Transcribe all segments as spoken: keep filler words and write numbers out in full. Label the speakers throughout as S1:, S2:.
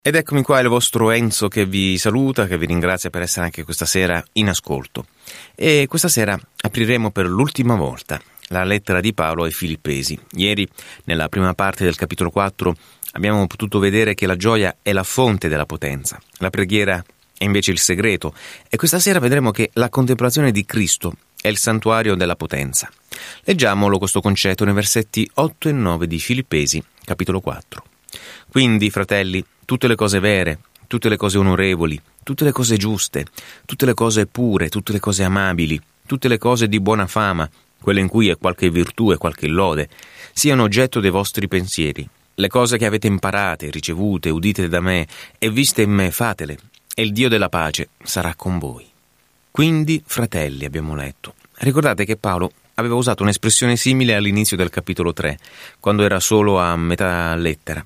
S1: Ed eccomi qua, il vostro Enzo che vi saluta, che vi ringrazia per essere anche questa sera in ascolto. E questa sera apriremo per l'ultima volta la lettera di Paolo ai Filippesi. Ieri, nella prima parte del capitolo quattro, abbiamo potuto vedere che la gioia è la fonte della potenza, la preghiera è invece il segreto, e questa sera vedremo che la contemplazione di Cristo è il santuario della potenza. Leggiamolo questo concetto nei versetti otto e nove di Filippesi, capitolo quattro. Quindi, fratelli, tutte le cose vere, tutte le cose onorevoli, tutte le cose giuste, tutte le cose pure, tutte le cose amabili, tutte le cose di buona fama, quelle in cui è qualche virtù e qualche lode, siano oggetto dei vostri pensieri. Le cose che avete imparate, ricevute, udite da me e viste in me, fatele, e il Dio della pace sarà con voi. Quindi, fratelli, abbiamo letto. Ricordate che Paolo aveva usato un'espressione simile all'inizio del capitolo tre, quando era solo a metà lettera.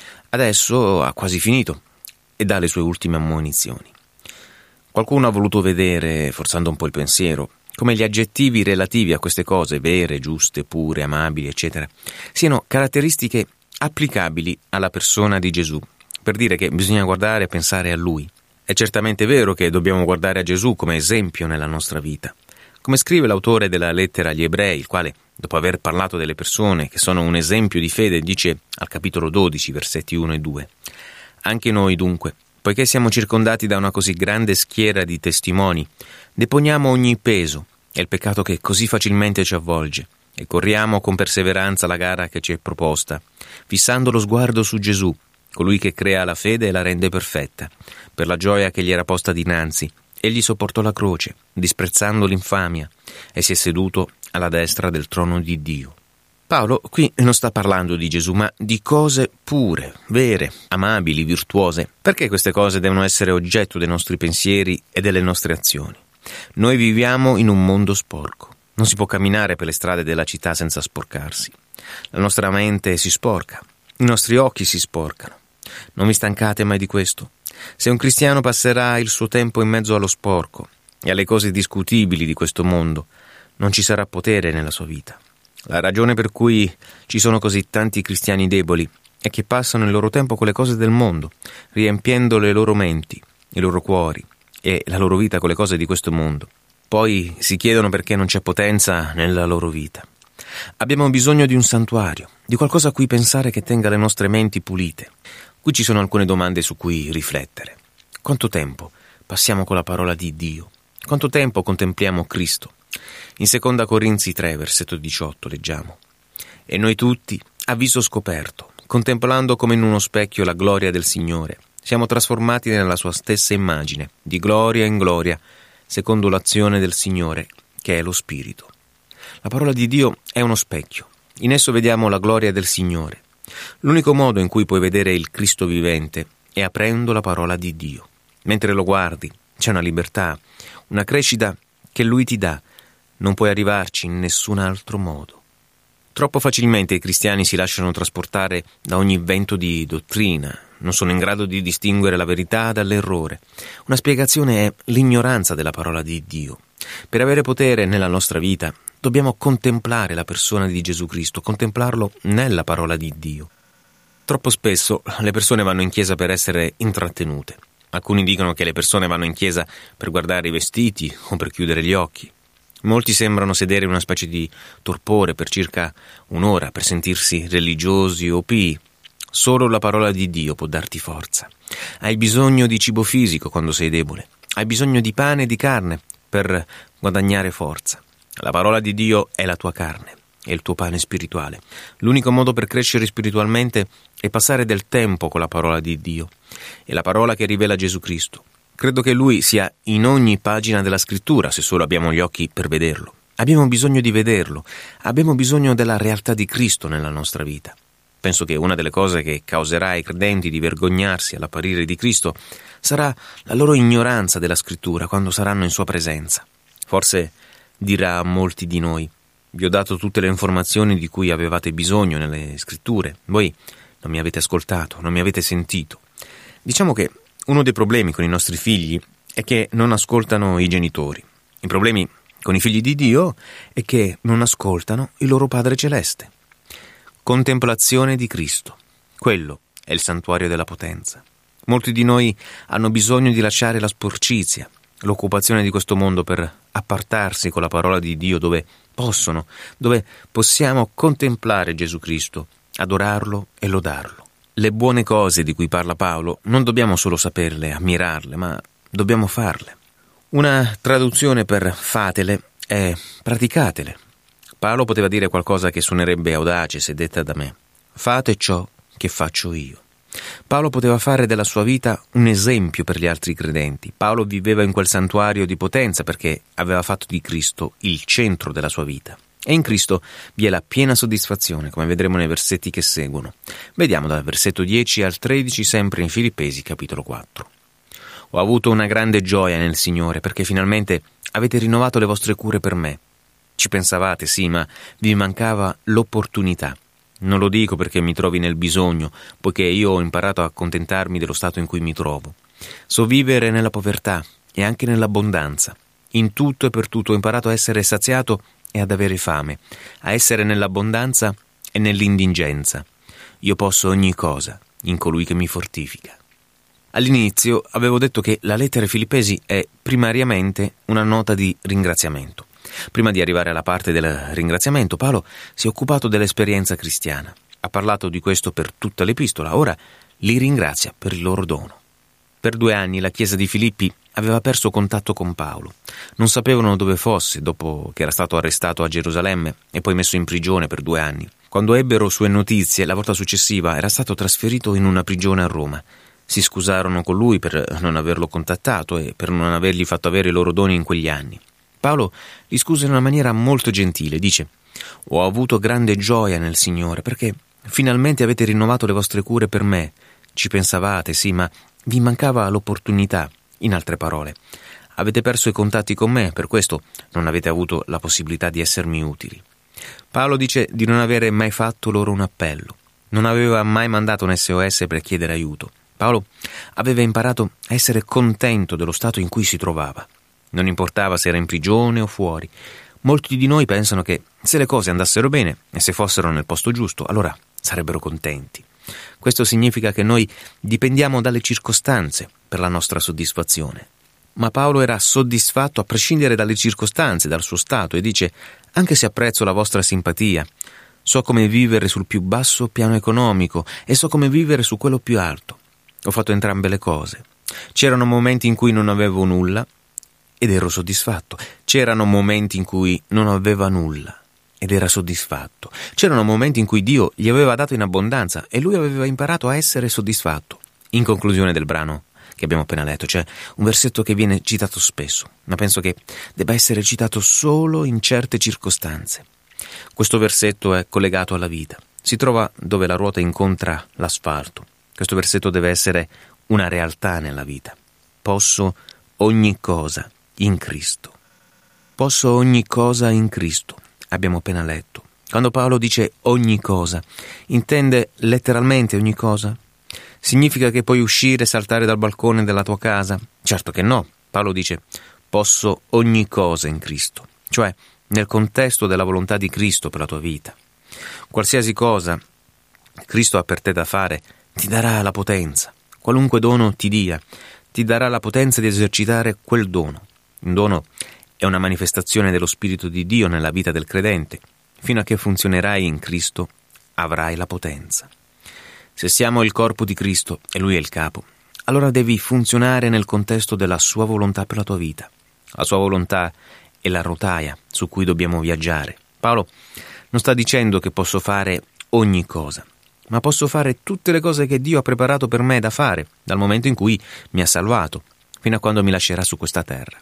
S1: Adesso ha quasi finito e dà le sue ultime ammonizioni. Qualcuno ha voluto vedere, forzando un po' il pensiero, come gli aggettivi relativi a queste cose vere, giuste, pure, amabili, eccetera, siano caratteristiche applicabili alla persona di Gesù, per dire che bisogna guardare e pensare a Lui. È certamente vero che dobbiamo guardare a Gesù come esempio nella nostra vita. Come scrive l'autore della lettera agli Ebrei, il quale, dopo aver parlato delle persone che sono un esempio di fede, dice al capitolo dodici, versetti uno e due: Anche noi dunque, poiché siamo circondati da una così grande schiera di testimoni, deponiamo ogni peso e il peccato che così facilmente ci avvolge e corriamo con perseveranza la gara che ci è proposta, fissando lo sguardo su Gesù, colui che crea la fede e la rende perfetta. Per la gioia che gli era posta dinanzi, egli sopportò la croce, disprezzando l'infamia, e si è seduto alla destra del trono di Dio. Paolo qui non sta parlando di Gesù, ma di cose pure, vere, amabili, virtuose. Perché queste cose devono essere oggetto dei nostri pensieri e delle nostre azioni? Noi viviamo in un mondo sporco. Non si può camminare per le strade della città senza sporcarsi. La nostra mente si sporca, i nostri occhi si sporcano. Non vi stancate mai di questo? Se un cristiano passerà il suo tempo in mezzo allo sporco e alle cose discutibili di questo mondo, non ci sarà potere nella sua vita. La ragione per cui ci sono così tanti cristiani deboli è che passano il loro tempo con le cose del mondo, riempiendo le loro menti, i loro cuori e la loro vita con le cose di questo mondo. Poi si chiedono perché non c'è potenza nella loro vita. Abbiamo bisogno di un santuario, di qualcosa a cui pensare che tenga le nostre menti pulite. Qui ci sono alcune domande su cui riflettere. Quanto tempo passiamo con la parola di Dio? Quanto tempo contempliamo Cristo? In seconda Corinzi tre, versetto diciotto, leggiamo: E noi tutti, a viso scoperto, contemplando come in uno specchio la gloria del Signore, siamo trasformati nella sua stessa immagine, di gloria in gloria, secondo l'azione del Signore, che è lo Spirito. La parola di Dio è uno specchio. In esso vediamo la gloria del Signore. L'unico modo in cui puoi vedere il Cristo vivente è aprendo la parola di Dio. Mentre lo guardi, c'è una libertà, una crescita che Lui ti dà. Non puoi arrivarci in nessun altro modo. Troppo facilmente i cristiani si lasciano trasportare da ogni vento di dottrina, non sono in grado di distinguere la verità dall'errore. Una spiegazione è l'ignoranza della parola di Dio. Per avere potere nella nostra vita, dobbiamo contemplare la persona di Gesù Cristo, contemplarlo nella parola di Dio. Troppo spesso le persone vanno in chiesa per essere intrattenute. Alcuni dicono che le persone vanno in chiesa per guardare i vestiti o per chiudere gli occhi. Molti sembrano sedere in una specie di torpore per circa un'ora per sentirsi religiosi o pii. Solo la parola di Dio può darti forza. Hai bisogno di cibo fisico quando sei debole. Hai bisogno di pane e di carne per guadagnare forza. La parola di Dio è la tua carne, è il tuo pane spirituale. L'unico modo per crescere spiritualmente è passare del tempo con la parola di Dio. È la parola che rivela Gesù Cristo. Credo che Lui sia in ogni pagina della Scrittura, se solo abbiamo gli occhi per vederlo. Abbiamo bisogno di vederlo. Abbiamo bisogno della realtà di Cristo nella nostra vita. Penso che una delle cose che causerà ai credenti di vergognarsi all'apparire di Cristo sarà la loro ignoranza della Scrittura quando saranno in Sua presenza. Forse dirà a molti di noi: vi ho dato tutte le informazioni di cui avevate bisogno nelle Scritture, voi non mi avete ascoltato, non mi avete sentito. Diciamo che uno dei problemi con i nostri figli è che non ascoltano i genitori. I problemi con i figli di Dio è che non ascoltano il loro Padre Celeste. Contemplazione di Cristo. Quello è il santuario della potenza. Molti di noi hanno bisogno di lasciare la sporcizia, l'occupazione di questo mondo per appartarsi con la parola di Dio dove possono, dove possiamo contemplare Gesù Cristo, adorarlo e lodarlo. Le buone cose di cui parla Paolo non dobbiamo solo saperle, ammirarle, ma dobbiamo farle. Una traduzione per fatele è praticatele. Paolo poteva dire qualcosa che suonerebbe audace se detta da me. Fate ciò che faccio io. Paolo poteva fare della sua vita un esempio per gli altri credenti. Paolo viveva in quel santuario di potenza perché aveva fatto di Cristo il centro della sua vita. E in Cristo vi è la piena soddisfazione, come vedremo nei versetti che seguono. Vediamo dal versetto dieci al tredici, sempre in Filippesi, capitolo quattro. Ho avuto una grande gioia nel Signore, perché finalmente avete rinnovato le vostre cure per me. Ci pensavate, sì, ma vi mancava l'opportunità. Non lo dico perché mi trovi nel bisogno, poiché io ho imparato a accontentarmi dello stato in cui mi trovo. So vivere nella povertà e anche nell'abbondanza. In tutto e per tutto ho imparato a essere saziato e ad avere fame, a essere nell'abbondanza e nell'indigenza. Io posso ogni cosa in colui che mi fortifica. All'inizio avevo detto che la lettera ai Filippesi è primariamente una nota di ringraziamento. Prima di arrivare alla parte del ringraziamento, Paolo si è occupato dell'esperienza cristiana. Ha parlato di questo per tutta l'epistola, ora li ringrazia per il loro dono. Per due anni la chiesa di Filippi aveva perso contatto con Paolo. Non sapevano dove fosse dopo che era stato arrestato a Gerusalemme e poi messo in prigione per due anni. Quando ebbero sue notizie, la volta successiva era stato trasferito in una prigione a Roma. Si scusarono con lui per non averlo contattato e per non avergli fatto avere i loro doni in quegli anni. Paolo li scusa in una maniera molto gentile. Dice: «Ho avuto grande gioia nel Signore perché finalmente avete rinnovato le vostre cure per me. Ci pensavate, sì, ma vi mancava l'opportunità. In altre parole, avete perso i contatti con me, per questo non avete avuto la possibilità di essermi utili». Paolo dice di non avere mai fatto loro un appello. Non aveva mai mandato un S O S per chiedere aiuto. Paolo aveva imparato a essere contento dello stato in cui si trovava. Non importava se era in prigione o fuori. Molti di noi pensano che se le cose andassero bene e se fossero nel posto giusto, allora sarebbero contenti. Questo significa che noi dipendiamo dalle circostanze per la nostra soddisfazione. Ma Paolo era soddisfatto a prescindere dalle circostanze, dal suo stato, e dice: «Anche se apprezzo la vostra simpatia, so come vivere sul più basso piano economico e so come vivere su quello più alto. Ho fatto entrambe le cose. C'erano momenti in cui non avevo nulla ed ero soddisfatto. C'erano momenti in cui non aveva nulla ed era soddisfatto. C'erano momenti in cui Dio gli aveva dato in abbondanza e lui aveva imparato a essere soddisfatto». In conclusione del brano che abbiamo appena letto c'è un versetto che viene citato spesso, ma penso che debba essere citato solo in certe circostanze. Questo versetto è collegato alla vita. Si trova dove la ruota incontra l'asfalto. Questo versetto deve essere una realtà nella vita. Posso ogni cosa in Cristo. Posso ogni cosa in Cristo. Abbiamo appena letto. Quando Paolo dice ogni cosa, intende letteralmente ogni cosa? Significa che puoi uscire e saltare dal balcone della tua casa? Certo che no. Paolo dice posso ogni cosa in Cristo, cioè nel contesto della volontà di Cristo per la tua vita. Qualsiasi cosa Cristo ha per te da fare ti darà la potenza. Qualunque dono ti dia, ti darà la potenza di esercitare quel dono. Un dono è una manifestazione dello Spirito di Dio nella vita del credente. Fino a che funzionerai in Cristo, avrai la potenza. Se siamo il corpo di Cristo e Lui è il capo, allora devi funzionare nel contesto della Sua volontà per la tua vita. La Sua volontà è la rotaia su cui dobbiamo viaggiare. Paolo non sta dicendo che posso fare ogni cosa, ma posso fare tutte le cose che Dio ha preparato per me da fare, dal momento in cui mi ha salvato, fino a quando mi lascerà su questa terra.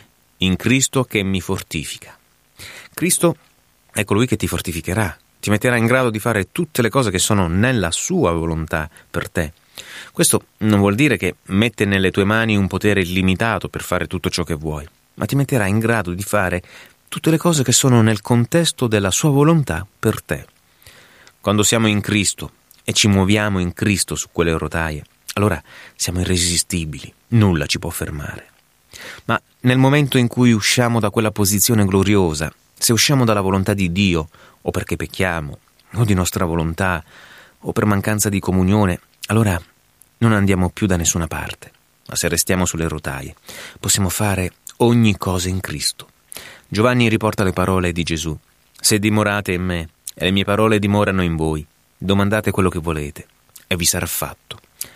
S1: In Cristo che mi fortifica. Cristo è colui che ti fortificherà, ti metterà in grado di fare tutte le cose che sono nella sua volontà per te. Questo non vuol dire che mette nelle tue mani un potere illimitato per fare tutto ciò che vuoi, ma ti metterà in grado di fare tutte le cose che sono nel contesto della sua volontà per te. Quando siamo in Cristo e ci muoviamo in Cristo su quelle rotaie, allora siamo irresistibili, nulla ci può fermare. Ma nel momento in cui usciamo da quella posizione gloriosa, se usciamo dalla volontà di Dio, o perché pecchiamo, o di nostra volontà, o per mancanza di comunione, allora non andiamo più da nessuna parte, ma se restiamo sulle rotaie possiamo fare ogni cosa in Cristo. Giovanni riporta le parole di Gesù: se dimorate in me e le mie parole dimorano in voi, domandate quello che volete e vi sarà fatto.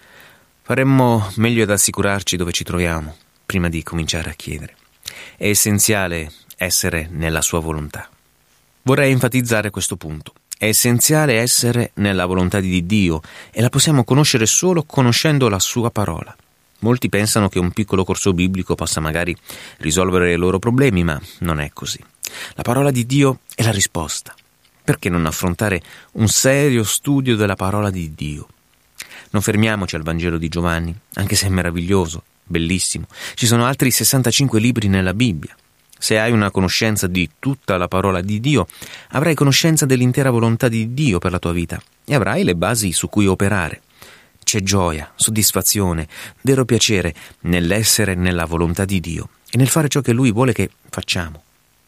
S1: Faremmo meglio ad assicurarci dove ci troviamo prima di cominciare a chiedere. È essenziale essere nella sua volontà. Vorrei enfatizzare questo punto. È essenziale essere nella volontà di Dio e la possiamo conoscere solo conoscendo la sua parola. Molti pensano che un piccolo corso biblico possa magari risolvere i loro problemi, ma non è così. La parola di Dio è la risposta. Perché non affrontare un serio studio della parola di Dio? Non fermiamoci al Vangelo di Giovanni, anche se è meraviglioso, bellissimo. Ci sono altri sessantacinque libri nella Bibbia. Se hai una conoscenza di tutta la parola di Dio, avrai conoscenza dell'intera volontà di Dio per la tua vita e avrai le basi su cui operare. C'è gioia, soddisfazione, vero piacere nell'essere nella volontà di Dio e nel fare ciò che Lui vuole che facciamo.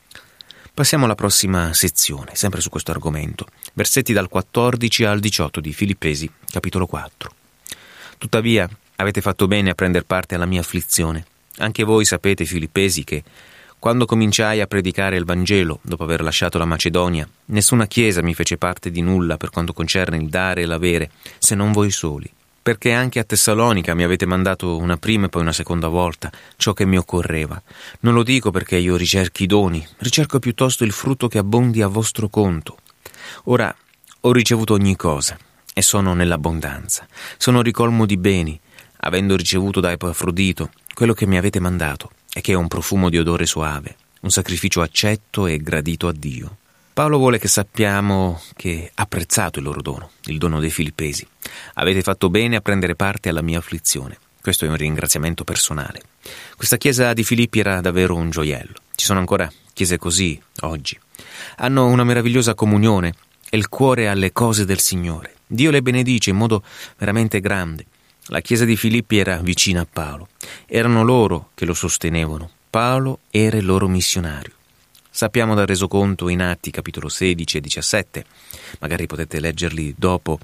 S1: Passiamo alla prossima sezione, sempre su questo argomento, versetti dal quattordici al diciotto di Filippesi, capitolo quattro. Tuttavia, avete fatto bene a prender parte alla mia afflizione. Anche voi sapete, Filippesi, che quando cominciai a predicare il Vangelo, dopo aver lasciato la Macedonia, nessuna chiesa mi fece parte di nulla per quanto concerne il dare e l'avere, se non voi soli. Perché anche a Tessalonica mi avete mandato una prima e poi una seconda volta ciò che mi occorreva. Non lo dico perché io ricerchi i doni, ricerco piuttosto il frutto che abbondi a vostro conto. Ora ho ricevuto ogni cosa e sono nell'abbondanza. Sono ricolmo di beni, avendo ricevuto da Epafrodito quello che mi avete mandato, e che è un profumo di odore soave, un sacrificio accetto e gradito a Dio. Paolo vuole che sappiamo che ha apprezzato il loro dono, il dono dei Filippesi. Avete fatto bene a prendere parte alla mia afflizione. Questo è un ringraziamento personale. Questa chiesa di Filippi era davvero un gioiello. Ci sono ancora chiese così oggi. Hanno una meravigliosa comunione e il cuore alle cose del Signore. Dio le benedice in modo veramente grande. La chiesa di Filippi era vicina a Paolo. Erano loro che lo sostenevano. Paolo era il loro missionario. Sappiamo dal resoconto in Atti, capitolo sedici e diciassette, magari potete leggerli dopo,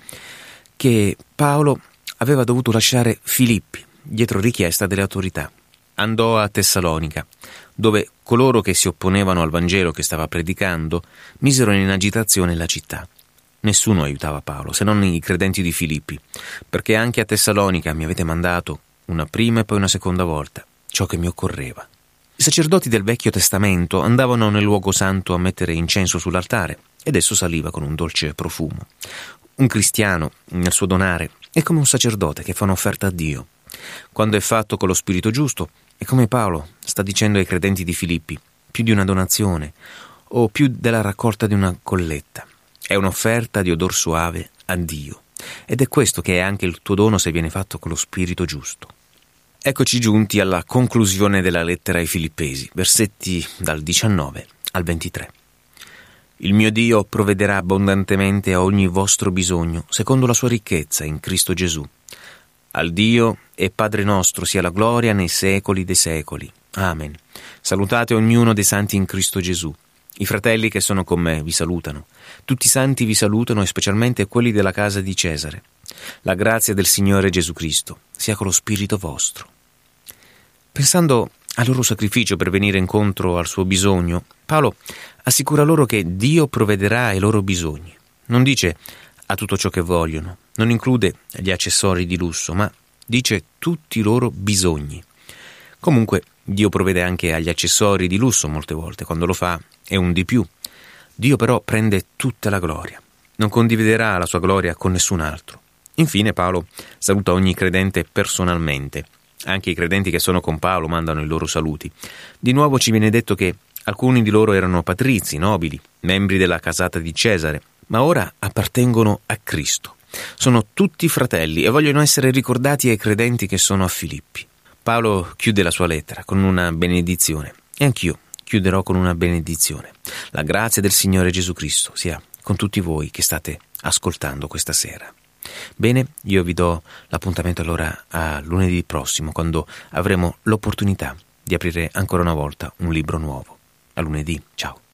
S1: che Paolo aveva dovuto lasciare Filippi dietro richiesta delle autorità. Andò a Tessalonica, dove coloro che si opponevano al Vangelo che stava predicando misero in agitazione la città. Nessuno aiutava Paolo, se non i credenti di Filippi, perché anche a Tessalonica mi avete mandato una prima e poi una seconda volta ciò che mi occorreva. I sacerdoti del Vecchio Testamento andavano nel luogo santo a mettere incenso sull'altare ed esso saliva con un dolce profumo. Un cristiano, nel suo donare, è come un sacerdote che fa un'offerta a Dio. Quando è fatto con lo spirito giusto, è come Paolo sta dicendo ai credenti di Filippi, più di una donazione o più della raccolta di una colletta. È un'offerta di odor suave a Dio. Ed è questo che è anche il tuo dono se viene fatto con lo spirito giusto. Eccoci giunti alla conclusione della lettera ai Filippesi, versetti dal diciannove al ventitré. Il mio Dio provvederà abbondantemente a ogni vostro bisogno, secondo la sua ricchezza in Cristo Gesù. Al Dio e Padre nostro sia la gloria nei secoli dei secoli. Amen. Salutate ognuno dei santi in Cristo Gesù. I fratelli che sono con me vi salutano. Tutti i santi vi salutano e specialmente quelli della casa di Cesare. La grazia del Signore Gesù Cristo sia con lo spirito vostro. Pensando al loro sacrificio per venire incontro al suo bisogno, Paolo assicura loro che Dio provvederà ai loro bisogni. Non dice a tutto ciò che vogliono, non include gli accessori di lusso, ma dice tutti i loro bisogni. Comunque Dio provvede anche agli accessori di lusso molte volte, quando lo fa è un di più. Dio però prende tutta la gloria, non condividerà la sua gloria con nessun altro. Infine Paolo saluta ogni credente personalmente. Anche i credenti che sono con Paolo mandano i loro saluti. Di nuovo ci viene detto che alcuni di loro erano patrizi, nobili, membri della casata di Cesare, ma ora appartengono a Cristo. Sono tutti fratelli e vogliono essere ricordati ai credenti che sono a Filippi. Paolo chiude la sua lettera con una benedizione e anch'io chiuderò con una benedizione. La grazia del Signore Gesù Cristo sia con tutti voi che state ascoltando questa sera. Bene, io vi do l'appuntamento allora a lunedì prossimo, quando avremo l'opportunità di aprire ancora una volta un libro nuovo. A lunedì, ciao.